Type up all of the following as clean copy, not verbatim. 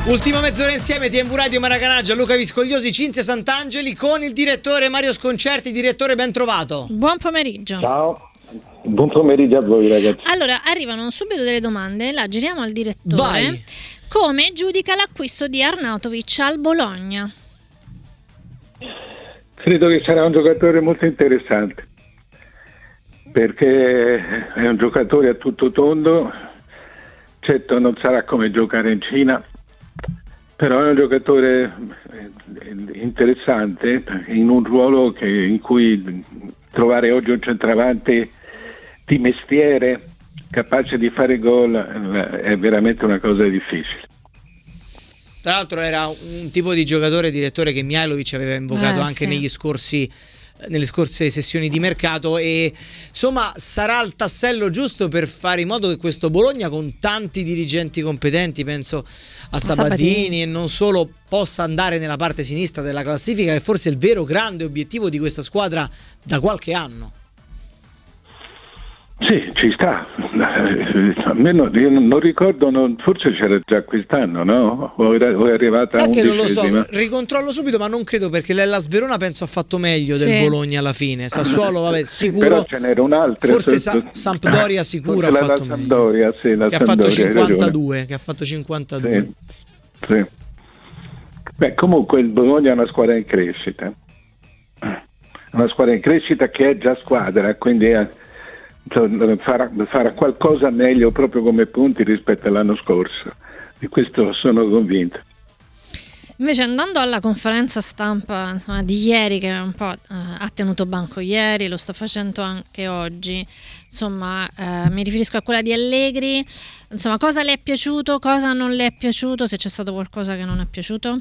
Ultima mezz'ora insieme, TMV Radio Maracanaggia, Luca Viscogliosi, Cinzia Sant'Angeli con il direttore Mario Sconcerti. Direttore, ben trovato. Buon pomeriggio. Ciao. Buon pomeriggio a voi, ragazzi. Allora, arrivano subito delle domande, la giriamo al direttore. Vai. Come giudica l'acquisto di Arnautovic al Bologna? Credo che sarà un giocatore molto interessante, perché è un giocatore a tutto tondo. Certo non sarà come giocare in Cina, però è un giocatore interessante in un ruolo in cui trovare oggi un centravanti di mestiere capace di fare gol è veramente una cosa difficile. Tra l'altro era un tipo di giocatore, direttore, che Mihajlovic aveva invocato anche sì. nelle scorse sessioni di mercato, e insomma sarà il tassello giusto per fare in modo che questo Bologna, con tanti dirigenti competenti, penso a Sabatini e non solo, possa andare nella parte sinistra della classifica, che forse è il vero grande obiettivo di questa squadra da qualche anno. Sì, ci sta. Almeno io non ricordo, forse c'era già quest'anno, no? O è arrivata Sai a 11esima? che non lo so, ricontrollo subito, ma non credo, perché l'Hellas Verona penso ha fatto meglio del Bologna alla fine. Sassuolo, vabbè, sicuro. Però ce n'era un'altra. Forse Sampdoria sicuro ha fatto meglio. Sampdoria, sì, che ha fatto 52, che ha fatto 52. Sì. Beh, comunque il Bologna è una squadra in crescita. Una squadra in crescita che è già squadra, quindi farà qualcosa meglio proprio come punti rispetto all'anno scorso, di questo sono convinto. Invece, andando alla conferenza stampa, insomma, di ieri, che un po' ha tenuto banco ieri, lo sta facendo anche oggi, insomma, mi riferisco a quella di Allegri. Insomma, cosa le è piaciuto, cosa non le è piaciuto, se c'è stato qualcosa che non è piaciuto?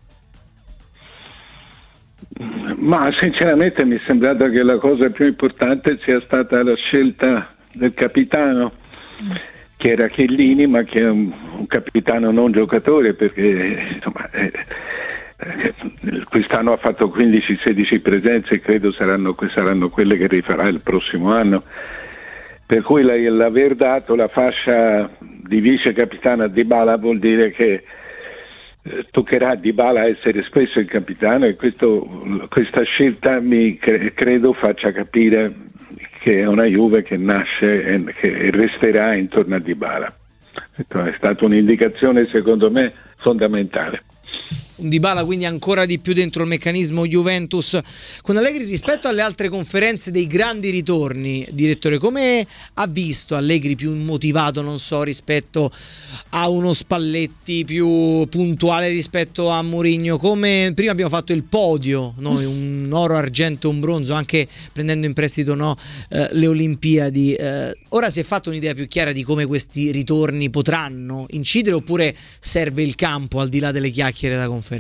Ma sinceramente mi è sembrato che la cosa più importante sia stata la scelta del capitano, che era Chiellini, ma che è un capitano non giocatore, perché insomma, quest'anno ha fatto 15-16 presenze e credo saranno quelle che rifarà il prossimo anno, per cui l'aver dato la fascia di vice capitano a Dybala vuol dire che toccherà a Dybala essere spesso il capitano, e questa scelta credo faccia capire che è una Juve che nasce e che resterà intorno a Dybala. È stata un'indicazione secondo me fondamentale. Un Dybala quindi ancora di più dentro il meccanismo Juventus con Allegri. Rispetto alle altre conferenze dei grandi ritorni, direttore, come ha visto Allegri più motivato, non so, rispetto a uno Spalletti, più puntuale rispetto a Mourinho? Come prima abbiamo fatto il podio, noi, un oro, argento, un bronzo, anche prendendo in prestito le Olimpiadi, ora si è fatta un'idea più chiara di come questi ritorni potranno incidere, oppure serve il campo al di là delle chiacchiere da conferenza?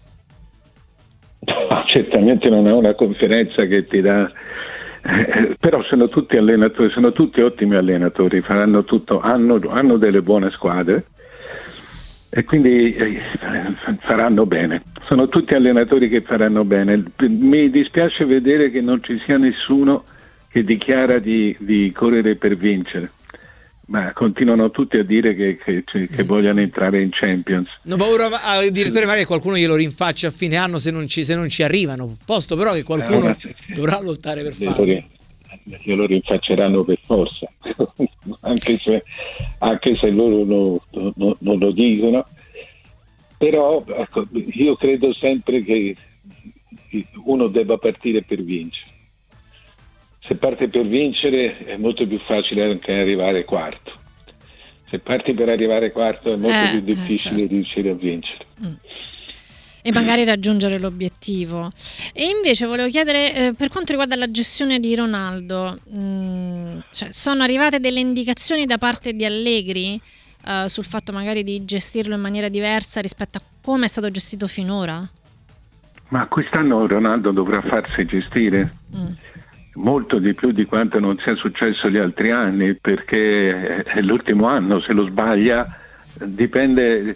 Certamente non è una conferenza che ti dà, però sono tutti allenatori, sono tutti ottimi allenatori, faranno tutto, hanno delle buone squadre e quindi faranno bene. Sono tutti allenatori che faranno bene. Mi dispiace vedere che non ci sia nessuno che dichiara di correre per vincere. Ma continuano tutti a dire che vogliono entrare in Champions. Non paura, direttore, magari qualcuno glielo rinfaccia a fine anno se non ci arrivano. Posto però che qualcuno dovrà lottare per farlo. Glielo rinfacceranno per forza, anche se loro non lo dicono. Però ecco, io credo sempre che uno debba partire per vincere. Se parte per vincere è molto più facile anche arrivare quarto. Se parti per arrivare quarto è molto più difficile riuscire a vincere. E magari raggiungere l'obiettivo. E invece volevo chiedere, per quanto riguarda la gestione di Ronaldo, sono arrivate delle indicazioni da parte di Allegri sul fatto magari di gestirlo in maniera diversa rispetto a come è stato gestito finora? Ma quest'anno Ronaldo dovrà farsi gestire molto di più di quanto non sia successo gli altri anni, perché è l'ultimo anno. Se lo sbaglia dipende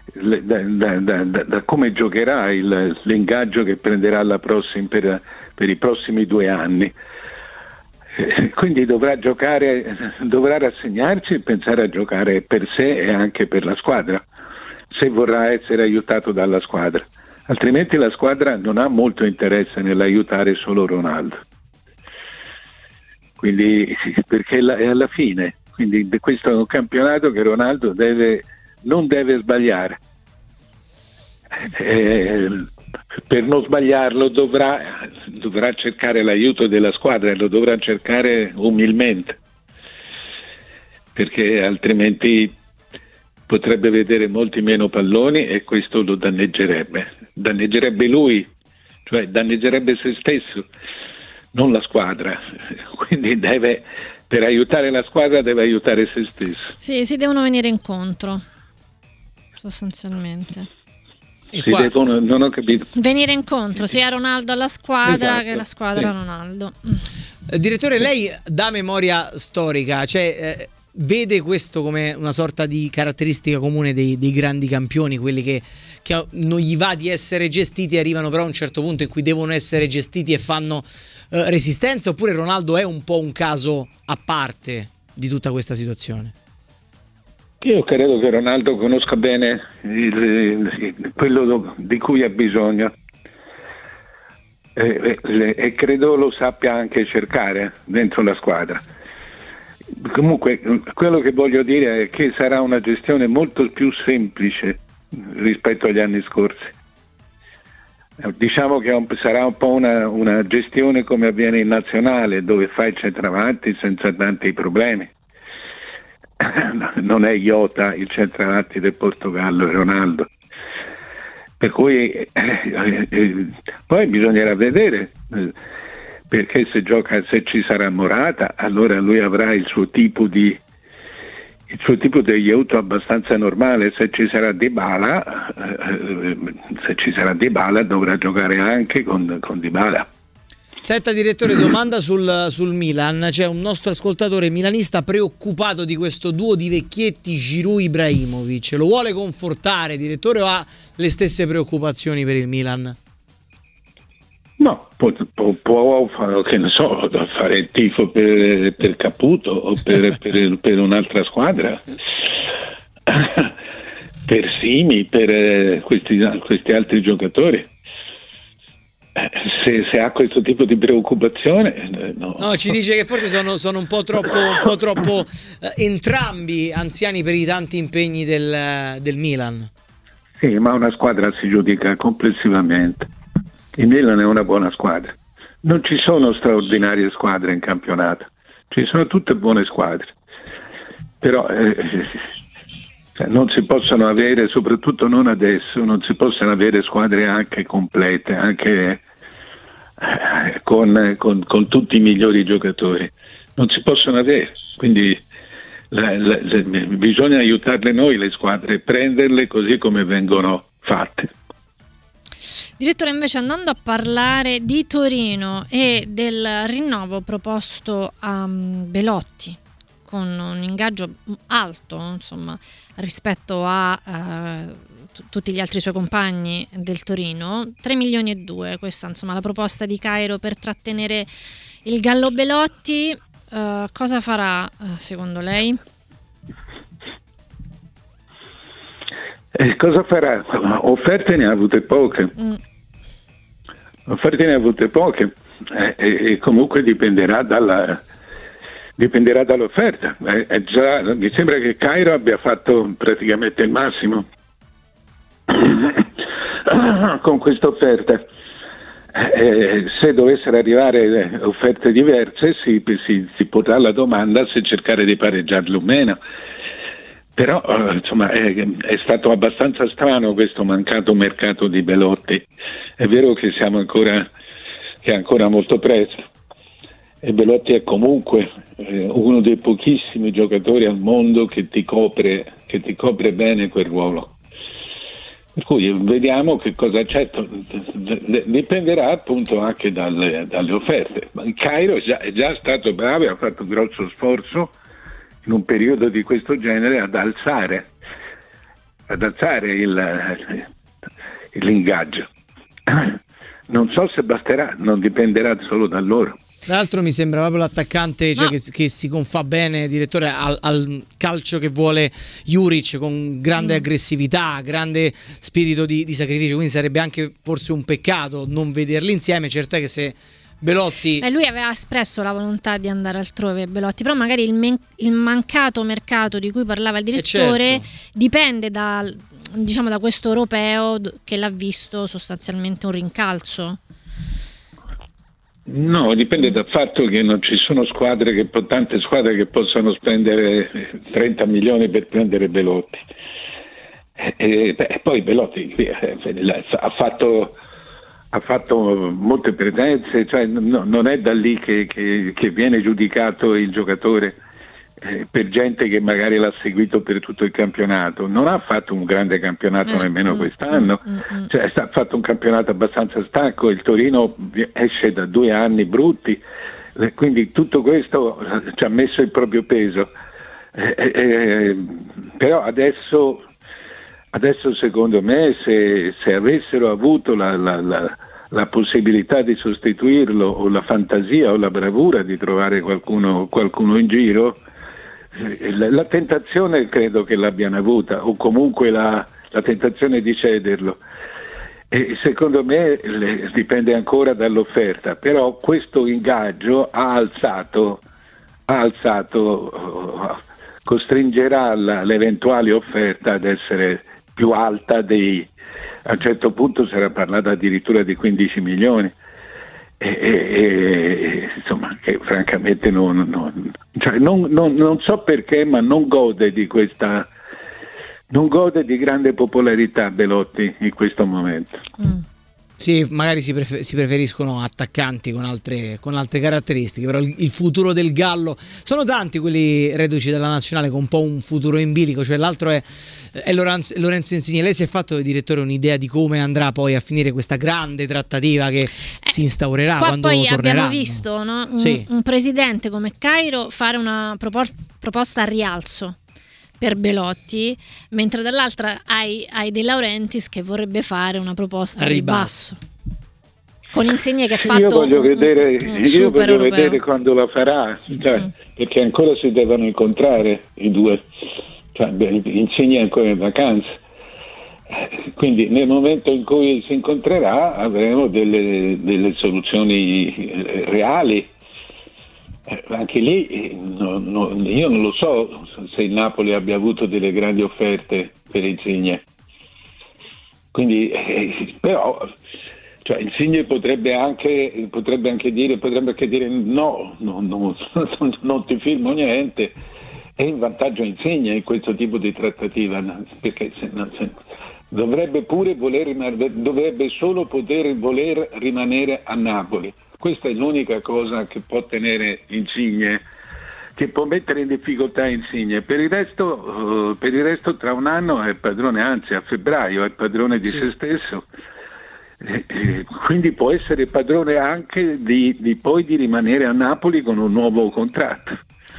da come giocherà, l'ingaggio che prenderà per i prossimi 2 anni. Quindi dovrà rassegnarsi e pensare a giocare per sé e anche per la squadra. se vorrà essere aiutato dalla squadra, altrimenti la squadra non ha molto interesse nell'aiutare solo Ronaldo, quindi perché è alla fine, quindi questo è un campionato che Ronaldo non deve sbagliare, per non sbagliarlo dovrà cercare l'aiuto della squadra e lo dovrà cercare umilmente, perché altrimenti potrebbe vedere molti meno palloni e questo lo danneggerebbe lui, cioè danneggerebbe se stesso, non la squadra, quindi per aiutare la squadra deve aiutare se stesso. Sì, si devono venire incontro sostanzialmente. Non ho capito. Venire incontro sia Ronaldo alla squadra, esatto, che la squadra a Ronaldo. Direttore, lei da memoria storica, vede questo come una sorta di caratteristica comune dei grandi campioni, quelli che non gli va di essere gestiti, arrivano però a un certo punto in cui devono essere gestiti e fanno resistenza, oppure Ronaldo è un po' un caso a parte di tutta questa situazione? Io credo che Ronaldo conosca bene quello di cui ha bisogno e credo lo sappia anche cercare dentro la squadra. Comunque quello che voglio dire è che sarà una gestione molto più semplice rispetto agli anni scorsi. Diciamo che sarà un po' una gestione come avviene in nazionale, dove fai il centravanti senza tanti problemi. Non è Jota il centravanti del Portogallo, è Ronaldo. Per cui poi bisognerà vedere, perché se ci sarà Morata, allora lui avrà il suo tipo di aiuto abbastanza normale. Se ci sarà Dybala dovrà giocare anche con Dybala. Senta, direttore, domanda sul Milan. C'è un nostro ascoltatore milanista preoccupato di questo duo di vecchietti Giroud-Ibrahimovic. Lo vuole confortare, direttore, o ha le stesse preoccupazioni per il Milan? No, può che ne so, fare il tifo per Caputo o per un'altra squadra, per Simi, per questi altri giocatori. Se ha questo tipo di preoccupazione, no, ci dice che forse sono un po' troppo entrambi anziani per i tanti impegni del Milan. Sì, ma una squadra si giudica complessivamente. Il Milan è una buona squadra. Non ci sono straordinarie squadre in campionato, ci sono tutte buone squadre, però non si possono avere, soprattutto non adesso, non si possono avere squadre anche complete, anche con tutti i migliori giocatori. Non si possono avere, quindi bisogna aiutarle noi le squadre, prenderle così come vengono fatte. Direttore, invece, andando a parlare di Torino e del rinnovo proposto a Belotti con un ingaggio alto, insomma, rispetto a tutti gli altri suoi compagni del Torino, 3,2 milioni, questa insomma la proposta di Cairo per trattenere il Gallo Belotti. Cosa farà secondo lei? Cosa farà? Offerte ne ha avute poche. E comunque dipenderà dall'offerta. Mi sembra che Cairo abbia fatto praticamente il massimo con questa offerta. Se dovessero arrivare offerte diverse si porrà la domanda se cercare di pareggiarlo o meno. Però insomma è stato abbastanza strano questo mancato mercato di Belotti. È vero che è ancora molto presto, e Belotti è comunque uno dei pochissimi giocatori al mondo che ti copre bene quel ruolo. Per cui vediamo che cosa c'è, dipenderà appunto anche dalle offerte. Il Cairo è già stato bravo, ha fatto un grosso sforzo in un periodo di questo genere ad alzare l'ingaggio. Non so se basterà, non dipenderà solo da loro. Tra l'altro mi sembra proprio l'attaccante, cioè, che si confà bene, direttore, al calcio che vuole Juric, con grande aggressività, grande spirito di sacrificio, quindi sarebbe anche forse un peccato non vederli insieme. Certo è che se Belotti... lui aveva espresso la volontà di andare altrove, Belotti, però magari il mancato mercato di cui parlava il direttore dipende da questo europeo che l'ha visto sostanzialmente un rincalzo. No, dipende dal fatto che non ci sono tante squadre che possano spendere 30 milioni per prendere Belotti. Poi Belotti ha fatto molte presenze, cioè non è da lì che viene giudicato il giocatore per gente che magari l'ha seguito per tutto il campionato. Non ha fatto un grande campionato nemmeno quest'anno, cioè ha fatto un campionato abbastanza stanco. Il Torino esce da 2 anni brutti, quindi tutto questo ci ha messo il proprio peso, però adesso secondo me se avessero avuto la possibilità di sostituirlo, o la fantasia o la bravura di trovare qualcuno in giro, la tentazione credo che l'abbiano avuta, o comunque la tentazione di cederlo, e secondo me dipende ancora dall'offerta. Però questo ingaggio costringerà l'eventuale offerta ad essere più alta a un certo punto sarà parlata addirittura di 15 milioni. Insomma, che francamente non so perché, ma non gode di grande popolarità Belotti in questo momento. Sì, magari si preferiscono attaccanti con altre caratteristiche, però il futuro del Gallo, sono tanti quelli reduci dalla nazionale con un po' un futuro in bilico, cioè l'altro è Lorenzo Insigne. Lei si è fatto, direttore, un'idea di come andrà poi a finire questa grande trattativa che si instaurerà quando poi torneranno? Abbiamo visto un presidente come Cairo fare una proposta a rialzo per Belotti, mentre dall'altra hai De Laurentiis che vorrebbe fare una proposta a ribasso, con Insigne che ha fatto io voglio vedere quando la farà, perché ancora si devono incontrare i due, Insigne è ancora in vacanza, quindi nel momento in cui si incontrerà avremo delle soluzioni reali. Anche lì io non lo so se il Napoli abbia avuto delle grandi offerte per Insigne, quindi però Insigne potrebbe anche dire no, non ti firmo niente. È in vantaggio Insigne in questo tipo di trattativa, perché dovrebbe solo poter voler rimanere a Napoli. Questa è l'unica cosa che può tenere Insigne, che può mettere in difficoltà Insigne. Per il resto tra un anno è padrone, anzi a febbraio è padrone di se stesso, quindi può essere padrone anche di rimanere a Napoli con un nuovo contratto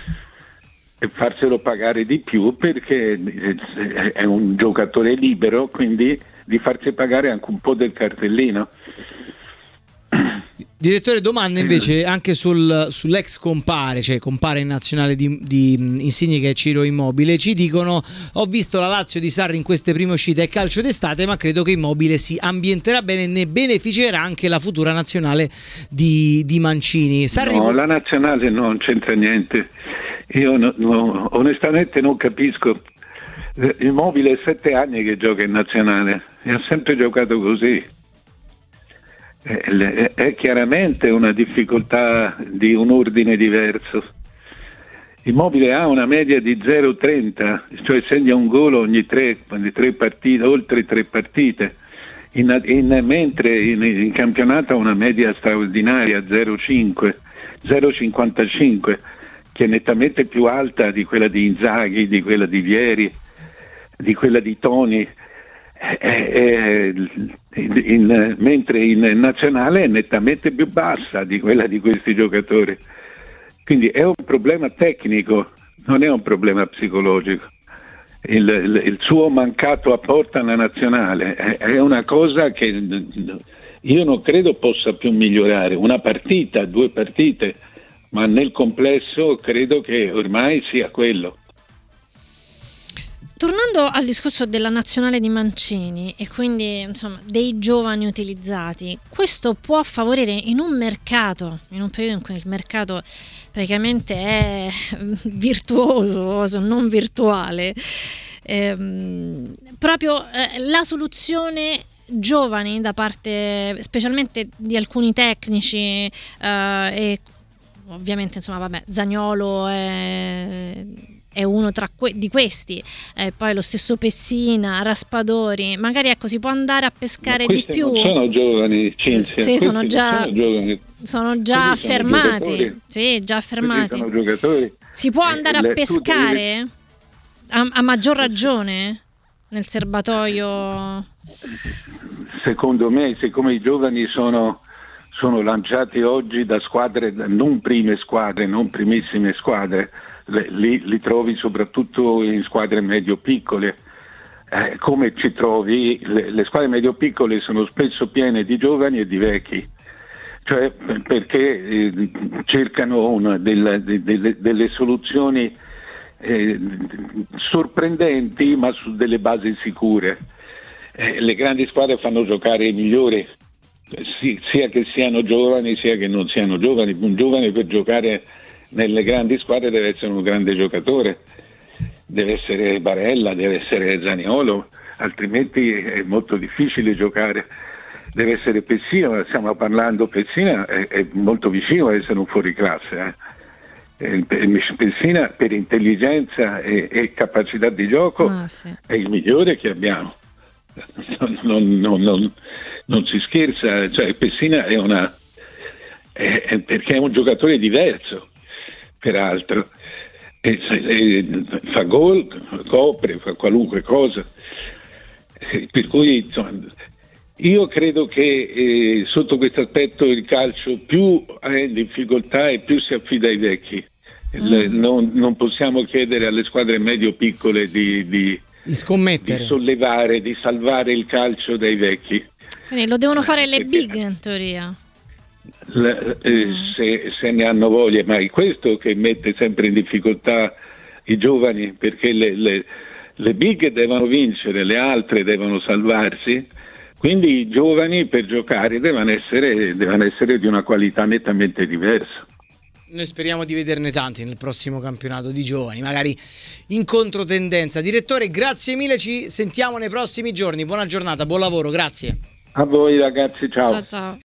e farselo pagare di più, perché è un giocatore libero, quindi di farsi pagare anche un po' del cartellino. Direttore, domanda invece anche sull'ex compare, cioè compare in nazionale di Insigne, che è Ciro Immobile. Ci dicono: ho visto la Lazio di Sarri in queste prime uscite, è calcio d'estate, ma credo che Immobile si ambienterà bene e ne beneficerà anche la futura nazionale di Mancini. Sarri... No, la nazionale non c'entra niente. Io onestamente non capisco. Immobile è 7 anni che gioca in nazionale e ha sempre giocato così. È chiaramente una difficoltà di un ordine diverso. Immobile ha una media di 0,30, cioè segna un gol ogni 3 partite, oltre 3 partite, mentre in campionato ha una media straordinaria, 0,55, che è nettamente più alta di quella di Inzaghi, di quella di Vieri, di quella di Toni. Mentre in nazionale è nettamente più bassa di quella di questi giocatori, quindi è un problema tecnico, non è un problema psicologico. Il suo mancato apporto alla nazionale è una cosa che io non credo possa più migliorare. Una partita, 2 partite, ma nel complesso credo che ormai sia quello. Tornando al discorso della nazionale di Mancini e quindi insomma dei giovani utilizzati, questo può favorire in un periodo in cui il mercato praticamente è virtuoso, non virtuale, proprio la soluzione giovani da parte specialmente di alcuni tecnici e ovviamente insomma vabbè, Zaniolo è uno di questi, poi lo stesso Pessina, Raspadori, magari ecco si può andare a pescare di più. Non sono giovani, Cinzia. Sì, sono già affermati. Sì, già affermati. Sono giocatori. Si può andare a pescare a maggior ragione nel serbatoio. Secondo me, siccome i giovani sono lanciati oggi da squadre, non prime squadre, non primissime squadre, li trovi soprattutto in squadre medio-piccole. Come ci trovi? Le squadre medio-piccole sono spesso piene di giovani e di vecchi, cioè perché cercano delle soluzioni sorprendenti ma su delle basi sicure. Le grandi squadre fanno giocare i migliori, sia che siano giovani sia che non siano giovani. Un giovane per giocare nelle grandi squadre deve essere un grande giocatore, deve essere Barella, deve essere Zaniolo, altrimenti è molto difficile giocare. Deve essere Pessina, stiamo parlando, Pessina è molto vicino a essere un fuoriclasse. Pessina per intelligenza e capacità di gioco è il migliore che abbiamo. Non si scherza, cioè Pessina perché è un giocatore diverso, peraltro, fa gol, copre, fa qualunque cosa, per cui insomma, io credo che sotto questo aspetto il calcio più è in difficoltà e più si affida ai vecchi. Non possiamo chiedere alle squadre medio-piccole di scommettere, di sollevare, di salvare il calcio dai vecchi. Quindi lo devono fare le big in teoria. Se ne hanno voglia, ma è questo che mette sempre in difficoltà i giovani, perché le big devono vincere, le altre devono salvarsi, quindi i giovani per giocare devono essere di una qualità nettamente diversa. Noi speriamo di vederne tanti nel prossimo campionato di giovani, magari in controtendenza. Direttore, grazie mille, ci sentiamo nei prossimi giorni. Buona giornata, buon lavoro, grazie. A voi ragazzi, ciao. Ciao.